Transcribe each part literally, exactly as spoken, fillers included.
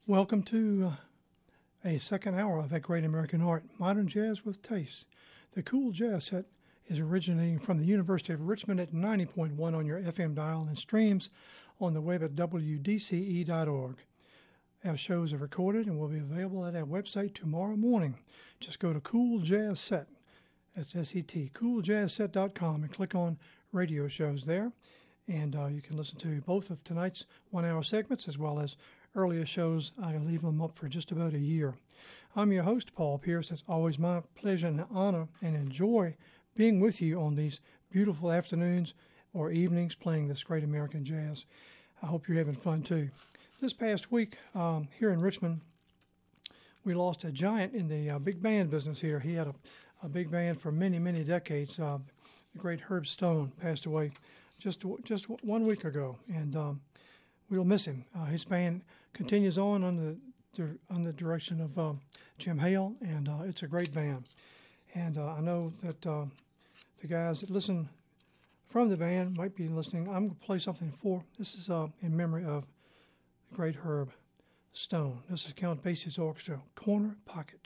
Welcome to uh, a second hour of That Great American Art, Modern Jazz with Taste. The Cool Jazz Set is originating from the University of Richmond at ninety point one on your F M dial and streams on the web at w d c e dot org. Our shows are recorded and will be available at our website tomorrow morning. Just go to Cool Jazz Set, that's S E T, cool jazz set dot com, and click on radio shows there. And uh, you can listen to both of tonight's one-hour segments as well as earlier shows. I leave them up for just about a year. I'm your host, Paul Pierce. It's always my pleasure and honor and enjoy being with you on these beautiful afternoons or evenings playing this great American jazz. I hope you're having fun too. This past week um, here in Richmond, we lost a giant in the uh, big band business here. He had a, a big band for many, many decades. Uh, the great Herb Stone passed away just just one week ago, and um, we'll miss him. Uh, his band continues on under the, under the direction of um, Jim Hale, and uh, it's a great band. And uh, I know that uh, the guys that listen from the band might be listening. I'm going to play something for. This is uh, in memory of the great Herb Stone. This is Count Basie's Orchestra, Corner Pocket.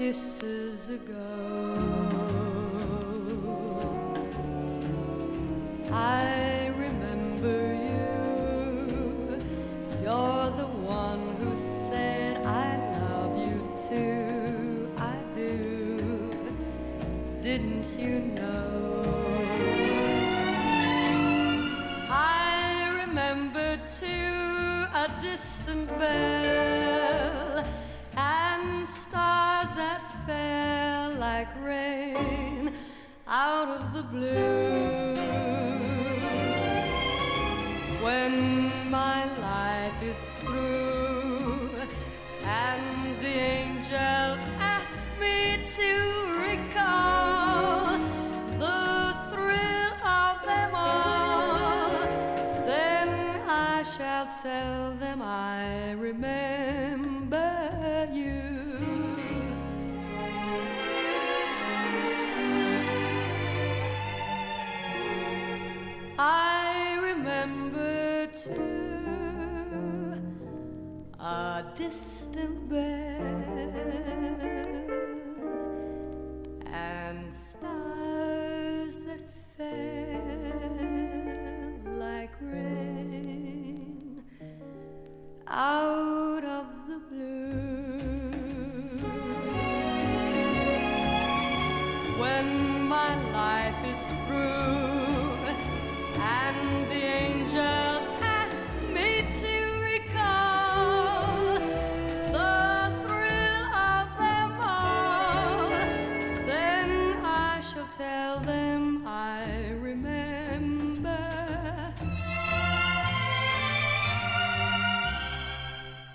kisses ago. I remember you. You're the one who said I love you too. I do. Didn't you know? I remember too a distant bell and stars that fell like rain out of the blue. When my life is through and the angels ask me to recall the thrill of them all, then I shall tell them I remember you. I remember too a distant bell and stars that fell like rain out of the blue. When my life is through and the angels ask me to recall the thrill of them all, then I shall tell them I remember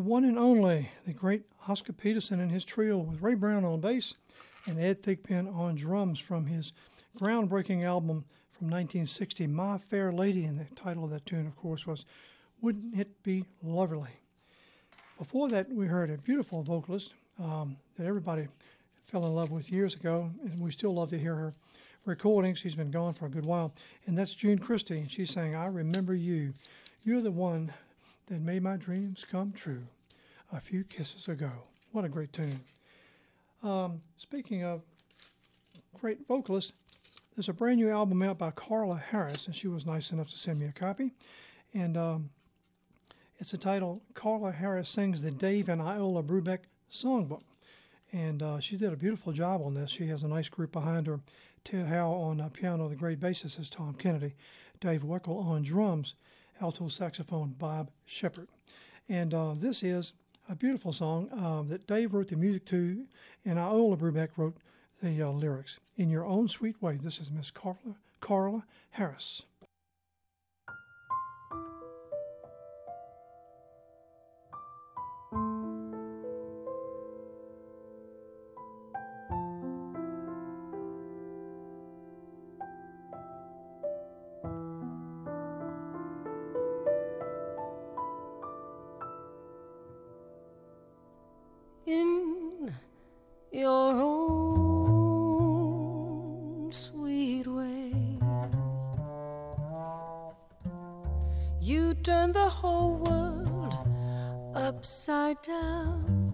one and only, the great Oscar Peterson and his trio with Ray Brown on bass and Ed Thigpen on drums from his groundbreaking album from nineteen sixty, My Fair Lady, and the title of that tune, of course, was Wouldn't It Be Lovely? Before that, we heard a beautiful vocalist um, that everybody fell in love with years ago, and we still love to hear her recordings. She's been gone for a good while, and that's June Christy, and she's saying, I remember you. You're the one that made my dreams come true a few kisses ago. What a great tune. Um, speaking of great vocalists, there's a brand new album out by Carla Harris, and she was nice enough to send me a copy. And um, it's entitled Carla Harris Sings the Dave and Iola Brubeck Songbook. And uh, she did a beautiful job on this. She has a nice group behind her. Ted Howe on uh, piano, the great bassist is Tom Kennedy. Dave Weckel on drums, alto saxophone Bob Shepard. And uh, this is a beautiful song uh, that Dave wrote the music to, and Iola Brubeck wrote the uh, lyrics. In Your Own Sweet Way, this is Miss Carla, Carla Harris. In your own sweet way, you turn the whole world upside down,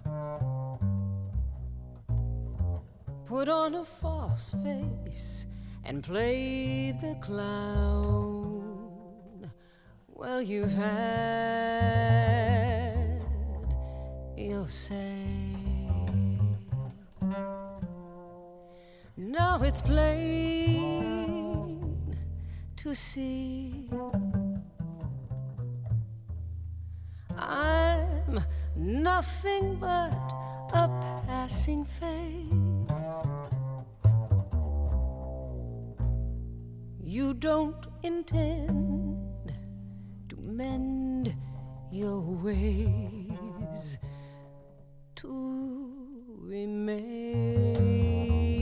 put on a false face and played the clown. Well, you've had your say. Now it's plain to see I'm nothing but a passing phase. You don't intend to mend your ways, to remain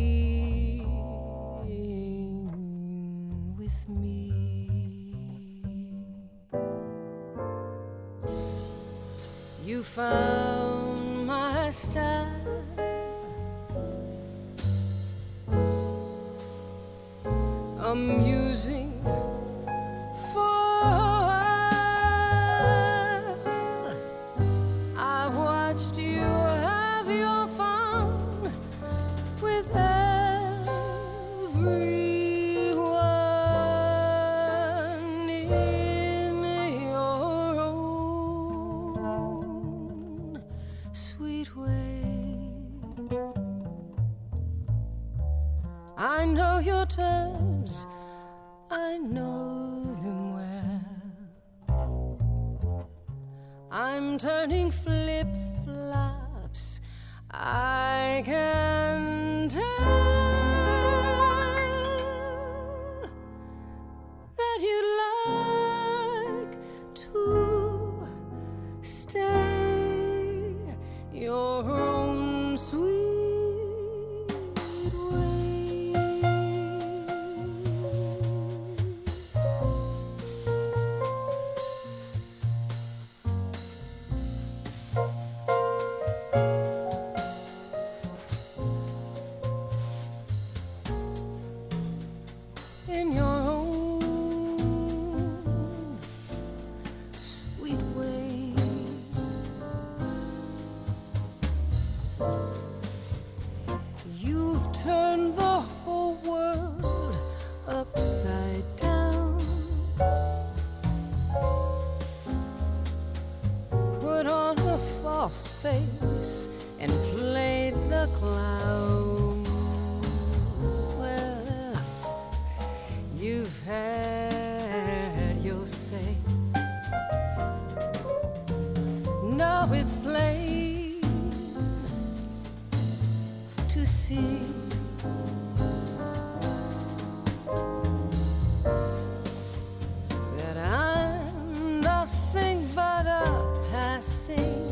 with me. You found my style, amusing for a while. I watched you have your fun with everyone in your own sweet way. I know your terms, I know them well. I'm turning flip-flops, I can tell that you'd like to stay your own sweet way. In your own sweet way. You've turned the whole world upside down, put on a false face and played the clown. Well, you've had your say. Now it's plain to see that I'm nothing but a passing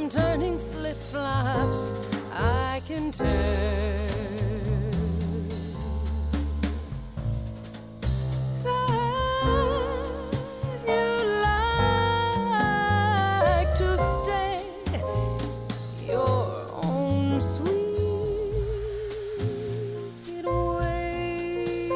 I'm turning flip-flops, I can tell that you like to stay your own sweet way.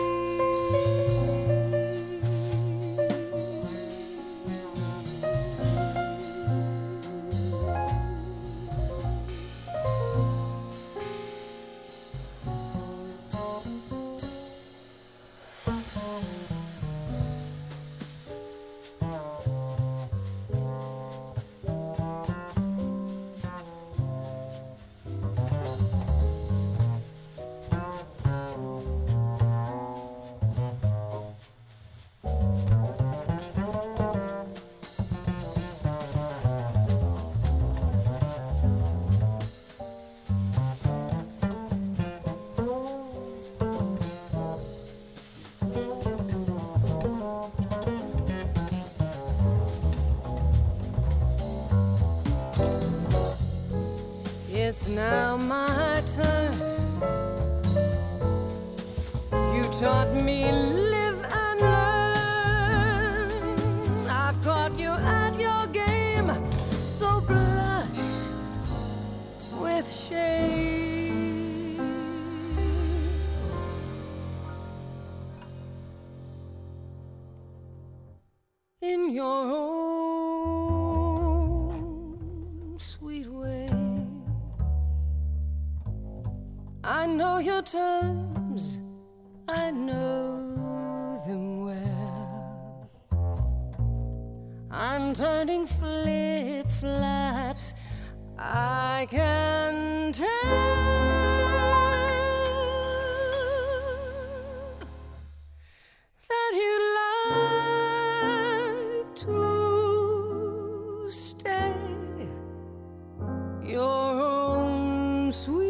It's now my turn. You taught me live and learn. I've caught you at your game, so blush with shame. In your own sweet way. I know your terms, I know them well. I'm turning flip-flops, I can tell that you'd like to stay your own sweet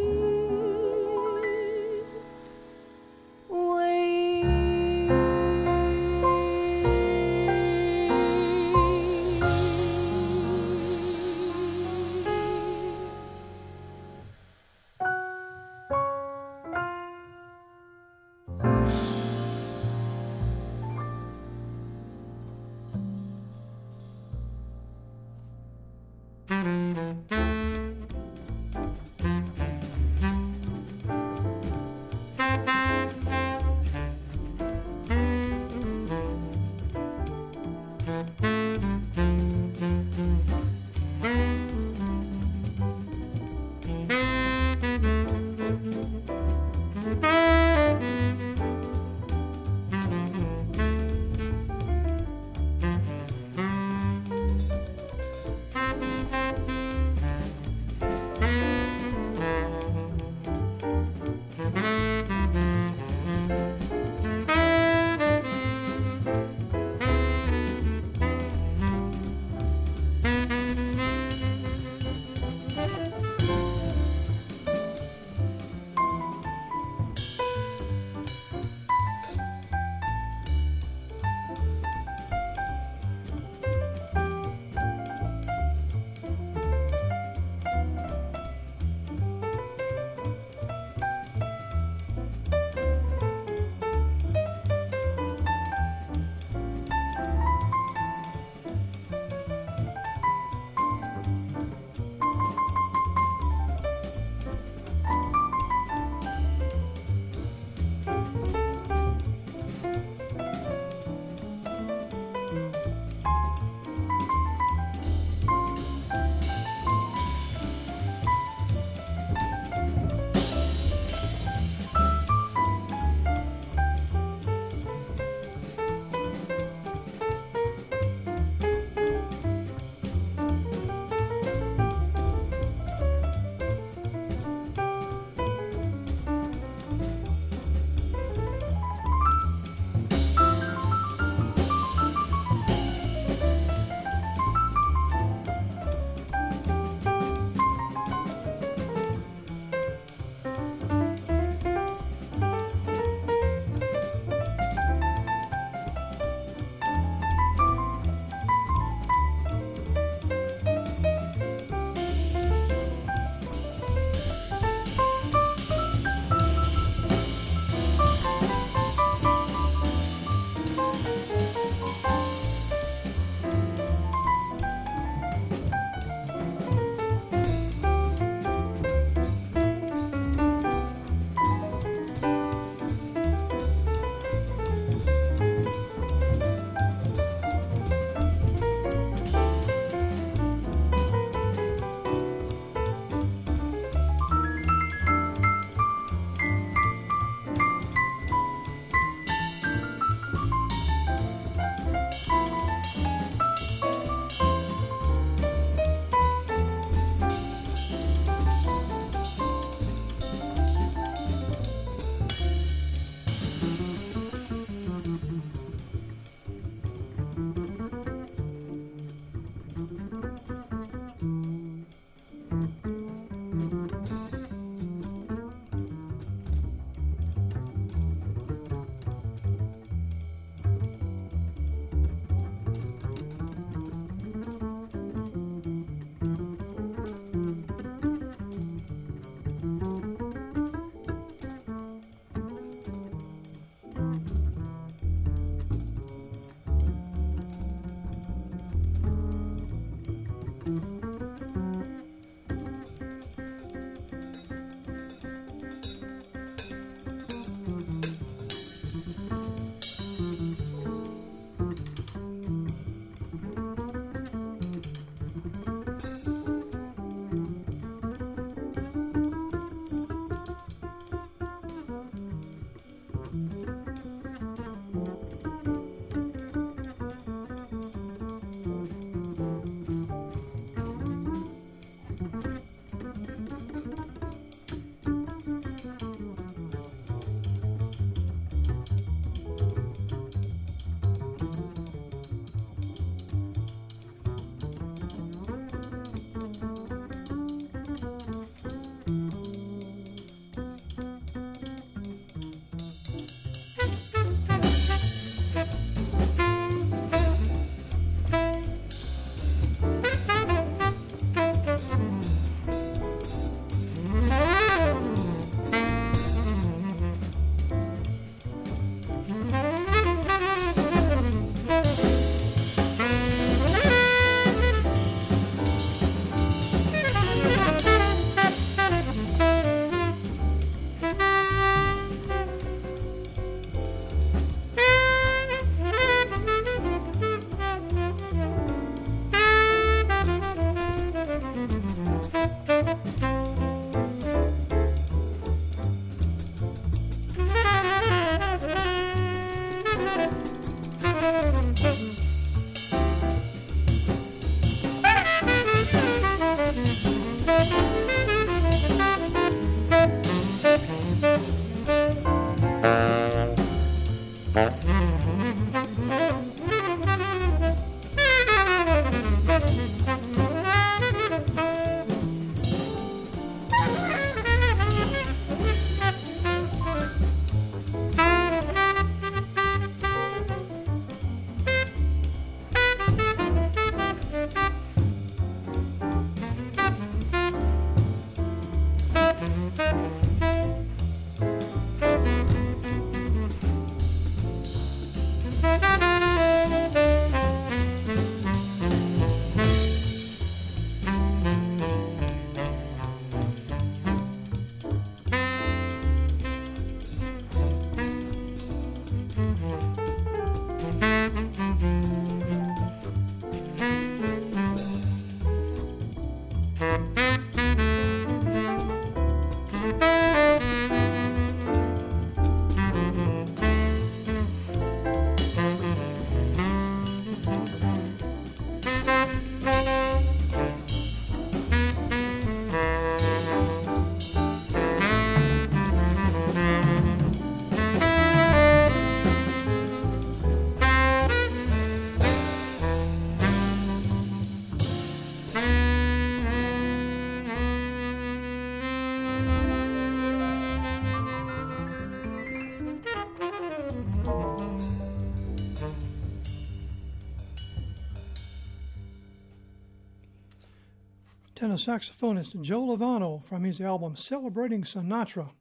Tenor saxophonist Joe Lovano from his album Celebrating Sinatra.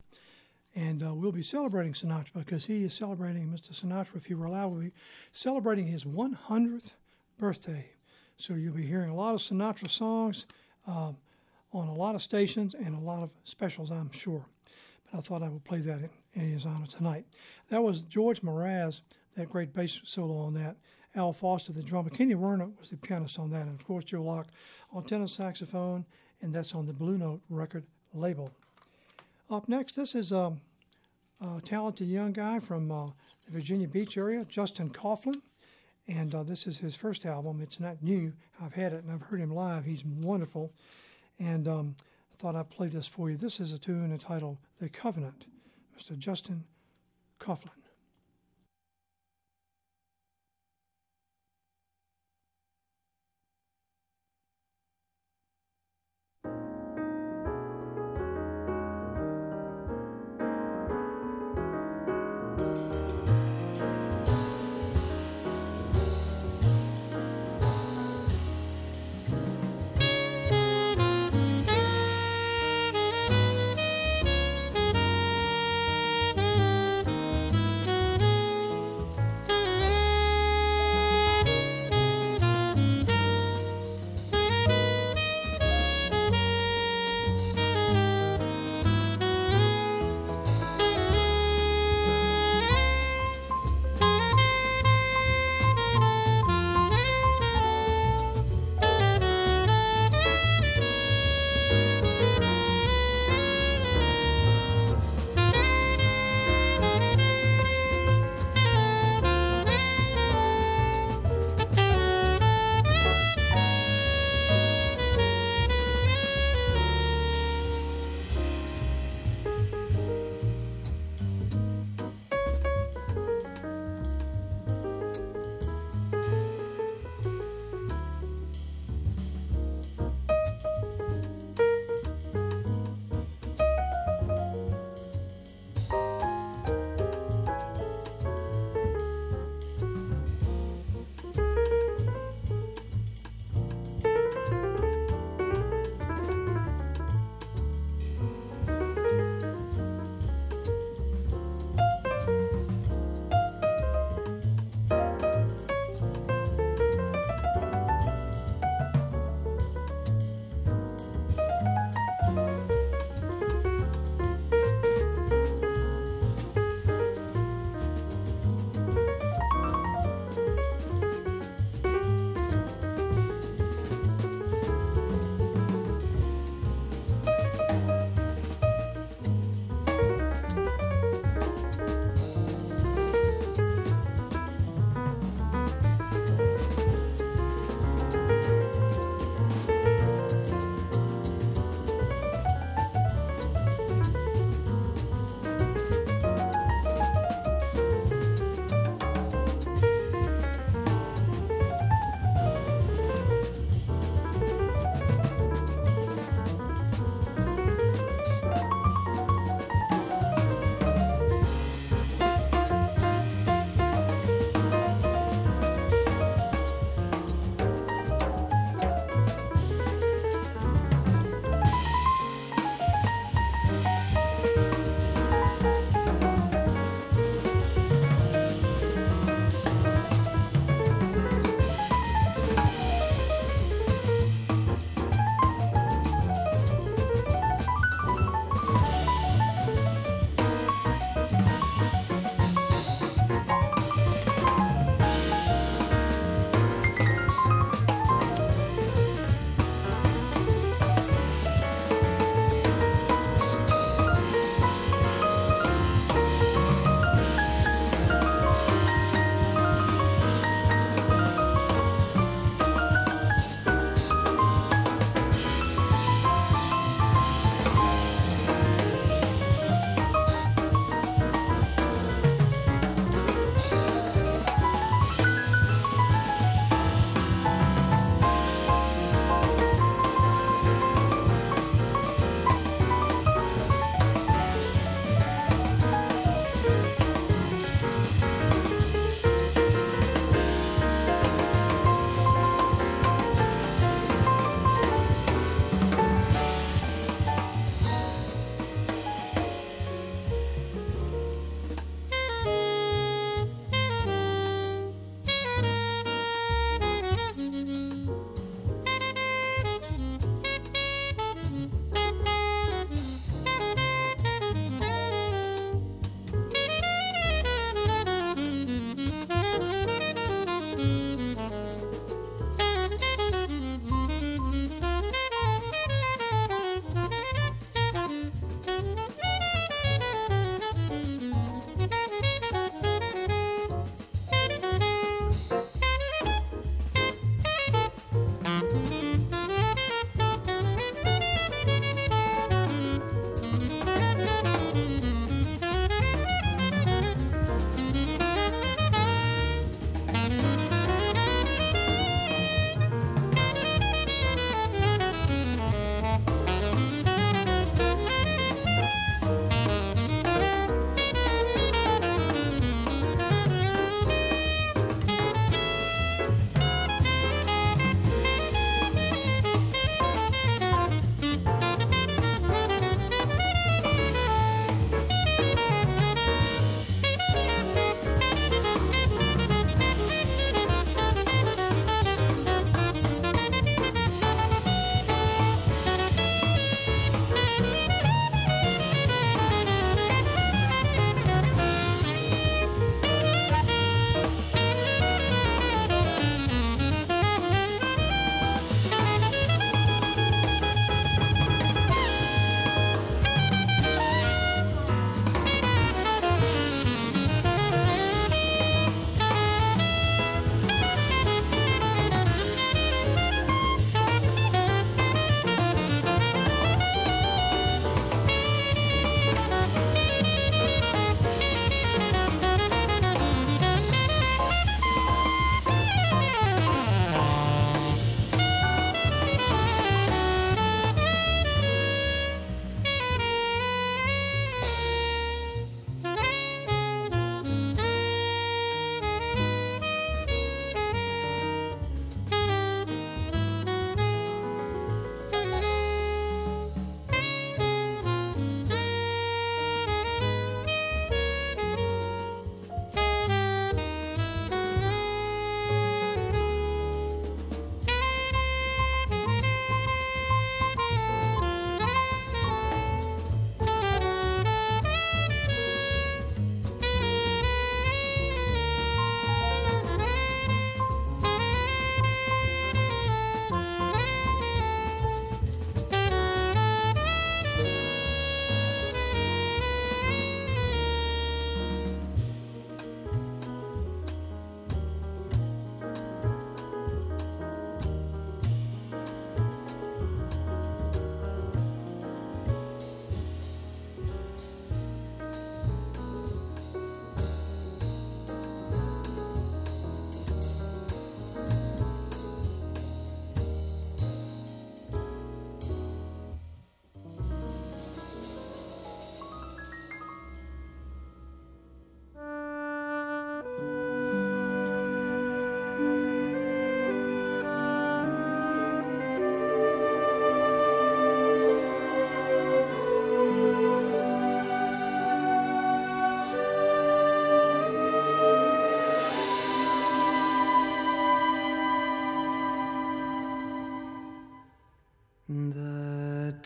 And uh, we'll be celebrating Sinatra because he is celebrating, Mister Sinatra, if he were alive, will be celebrating his one hundredth birthday. So you'll be hearing a lot of Sinatra songs uh, on a lot of stations and a lot of specials, I'm sure. But I thought I would play that in, in his honor tonight. That was George Mraz, that great bass solo on that. Al Foster, the drummer. Kenny Werner was the pianist on that. And, of course, Joe Locke on tenor saxophone, and that's on the Blue Note record label. Up next, this is a, a talented young guy from uh, the Virginia Beach area, Justin Coughlin. And uh, this is his first album. It's not new. I've had it, and I've heard him live. He's wonderful. And um, I thought I'd play this for you. This is a tune entitled The Covenant, Mister Justin Coughlin.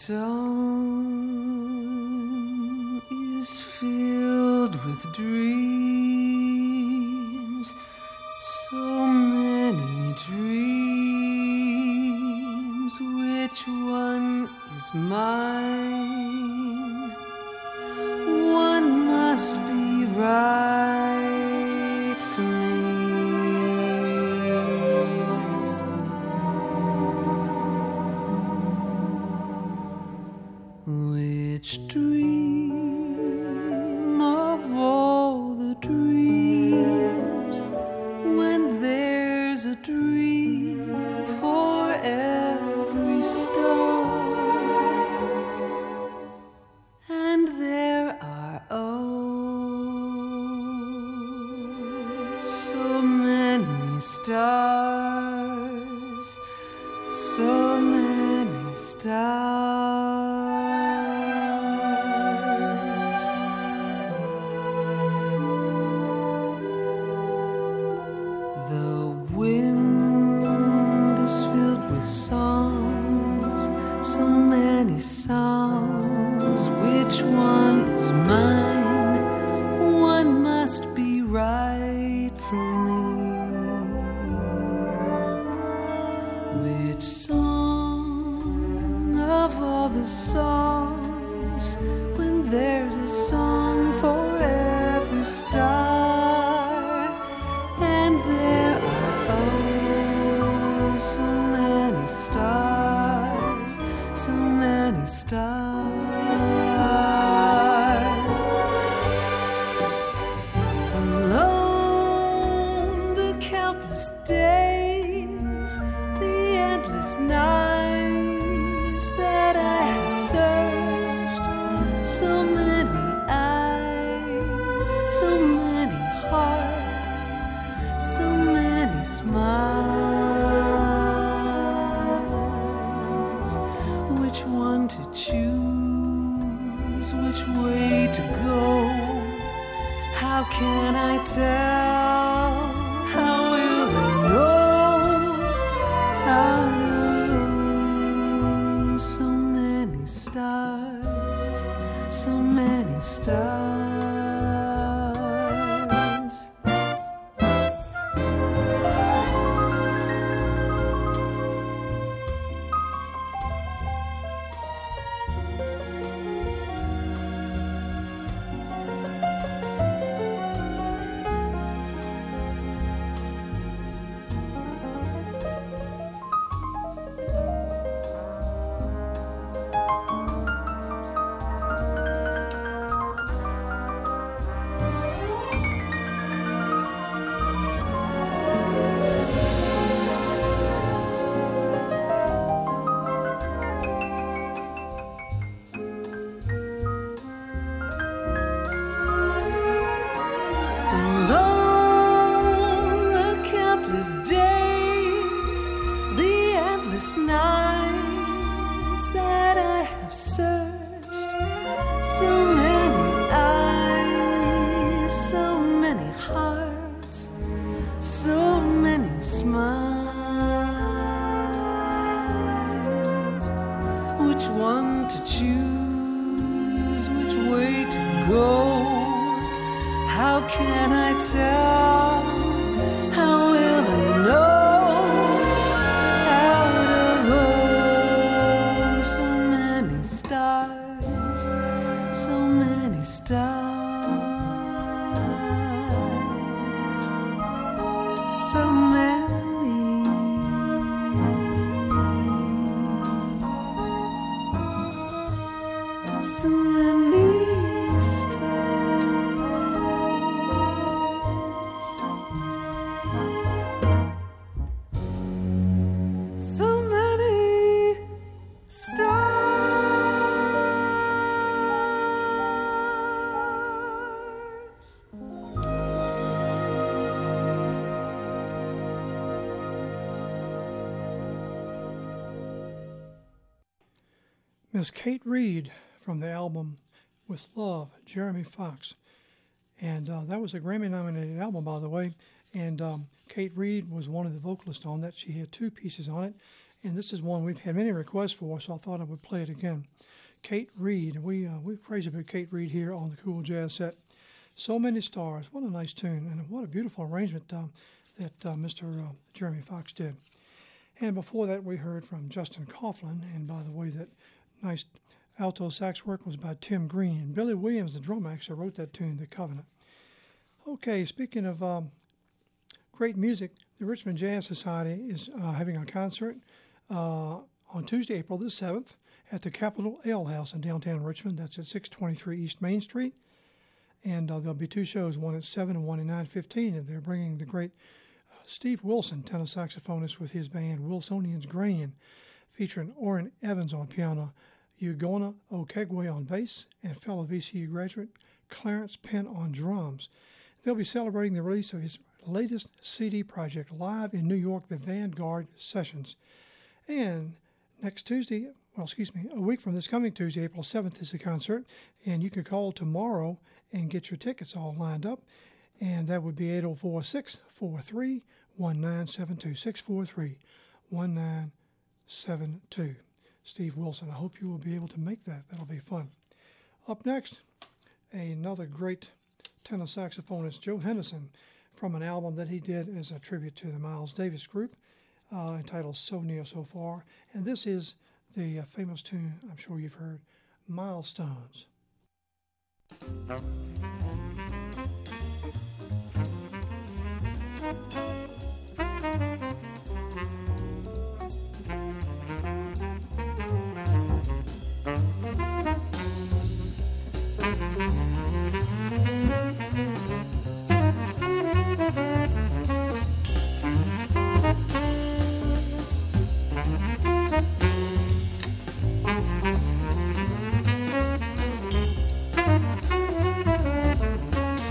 dawn is filled with dreams, so many dreams. Which one is mine? One must be right for me. Which dream of all the dreams, when there's a dream for every star, and there are oh so many stars, so many stars. Songs, which one is mine? One must be right for me. Which song of all the songs, when there's a song for every star, and there are oh so many stars, so many stars. Alone the countless days, the endless nights that I have searched, so many eyes, so many hearts, so many smiles. Which one to choose, which way to go? How can I tell? How will I know? How will so many stars, so many stars. Nights that I have searched, so many eyes, so many hearts, so many smiles. Which one to choose, which way to go? How can I tell? How will I know? So many stars, so many, so many stars, so many stars. Miss Kate Reid from the album With Love, Jeremy Fox. And uh, that was a Grammy-nominated album, by the way. And um, Kate Reid was one of the vocalists on that. She had two pieces on it. and this is one we've had many requests for, so I thought I would play it again. Kate Reed. We uh, we're crazy about Kate Reed here on the Cool Jazz Set. So Many Stars. What a nice tune, and what a beautiful arrangement um, that uh, Mister Uh, Jeremy Fox did. And before that, we heard from Justin Coughlin, and by the way, that nice alto sax work was by Tim Green. Billy Williams, the drummer, actually wrote that tune, The Covenant. Okay, speaking of um, great music, the Richmond Jazz Society is uh, having a concert uh, on Tuesday, April the seventh, at the Capitol Ale House in downtown Richmond. That's at six twenty-three East Main Street. And uh, there'll be two shows, one at seven and one at nine fifteen. And they're bringing the great uh, Steve Wilson, tenor saxophonist, with his band Wilsonians Grain, featuring Orrin Evans on piano, Ugonna Okegwe on bass, and fellow V C U graduate Clarence Penn on drums. They'll be celebrating the release of his latest C D project, live in New York, the Vanguard Sessions. And next Tuesday, well, excuse me, a week from this coming Tuesday, April seventh, is the concert, and you can call tomorrow and get your tickets all lined up, and that would be eight oh four, six four three, one nine seven two, six four three, one nine seven two. Steve Wilson, I hope you will be able to make that. That'll be fun. Up next, another great tenor saxophonist, Joe Henderson, from an album that he did as a tribute to the Miles Davis Group, uh, entitled So Near, So Far. And this is the uh, famous tune, I'm sure you've heard, Milestones. Thank you.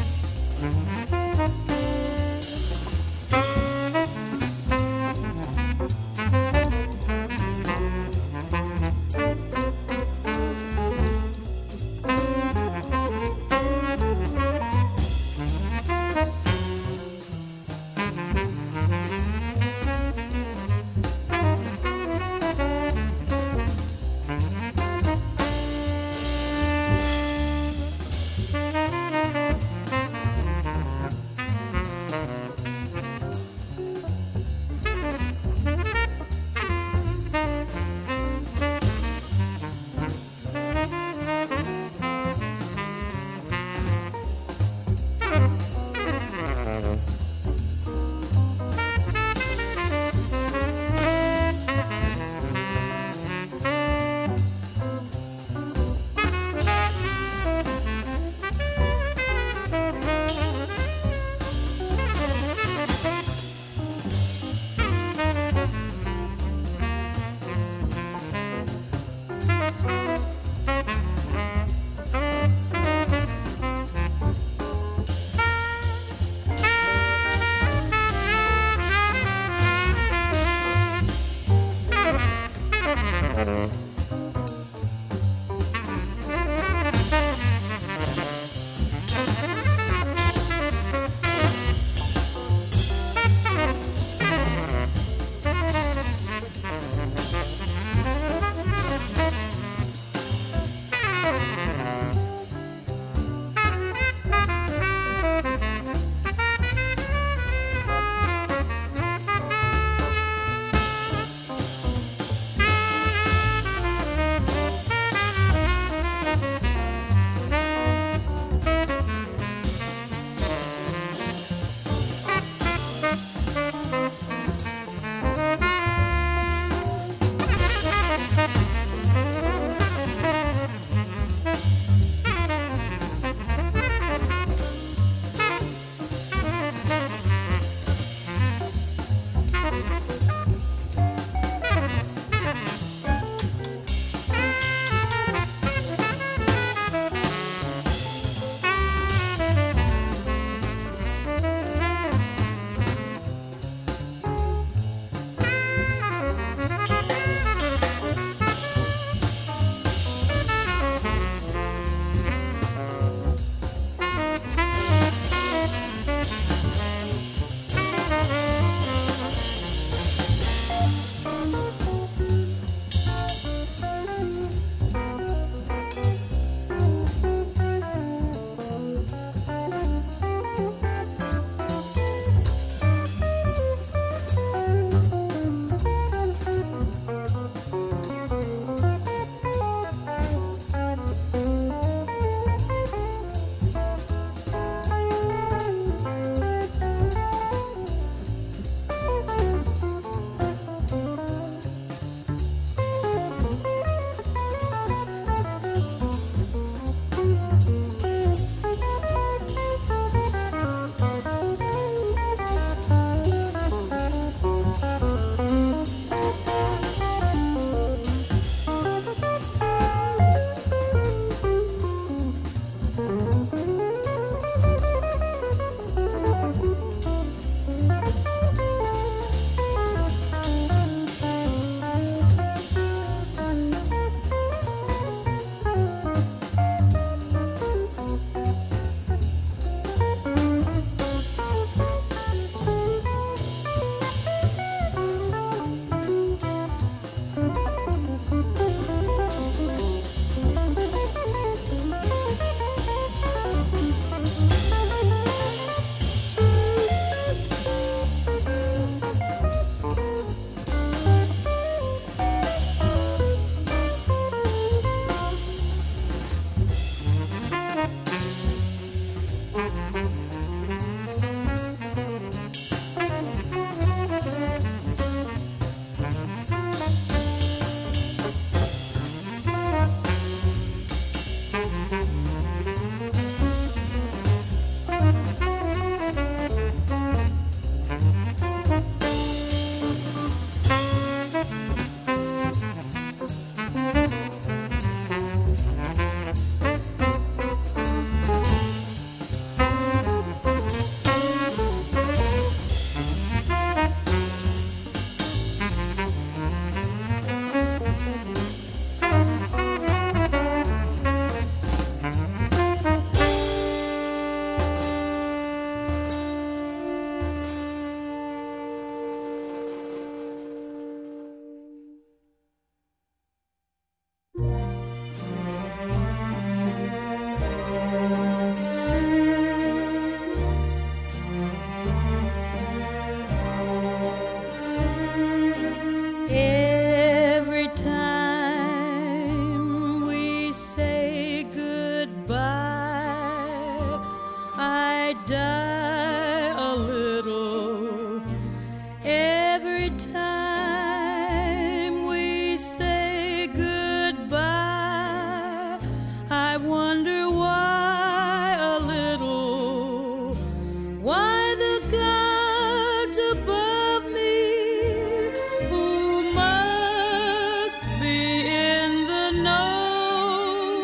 wonder why a little, why the gods above me, who must be in the know,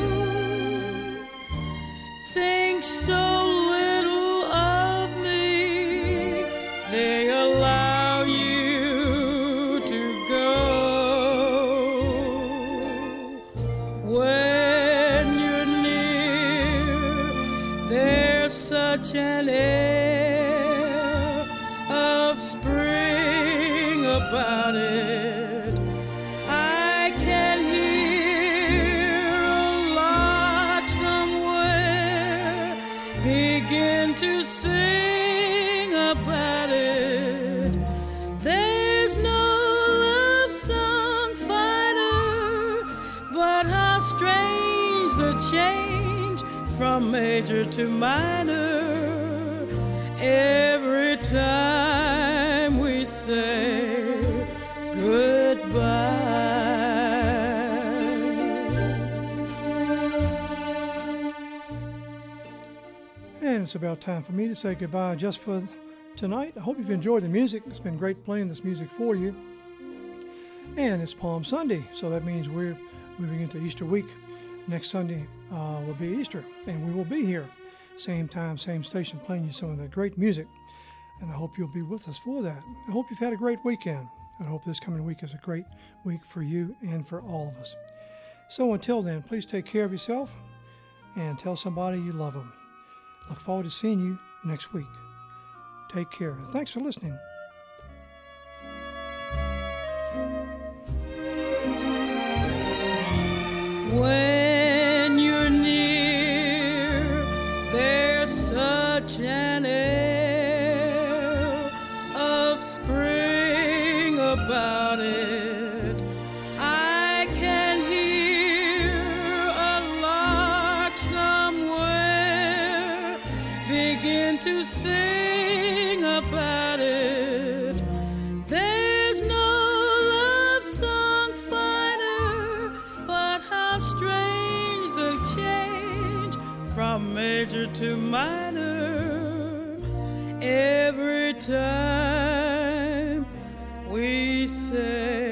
think so little of me, they allow you to go. When you're near, there's such an air of spring about it. I can hear a lark somewhere begin to sing about it. There's no love song finer, but how strange the change from major to minor every time we say goodbye. And it's about time for me to say goodbye just for tonight. I hope you've enjoyed the music. It's been great playing this music for you. And it's Palm Sunday, so that means we're moving into Easter week. Next Sunday uh, will be Easter, and we will be here, same time, same station, playing you some of that great music. And I hope you'll be with us for that. I hope you've had a great weekend. I hope this coming week is a great week for you and for all of us. So until then, please take care of yourself and tell somebody you love them. Look forward to seeing you next week. Take care. Thanks for listening. When you're near, there's such an air of spring about it. I can hear a lark somewhere begin to sing about it. There's no love song finer, but how strange the change from major to minor every time we say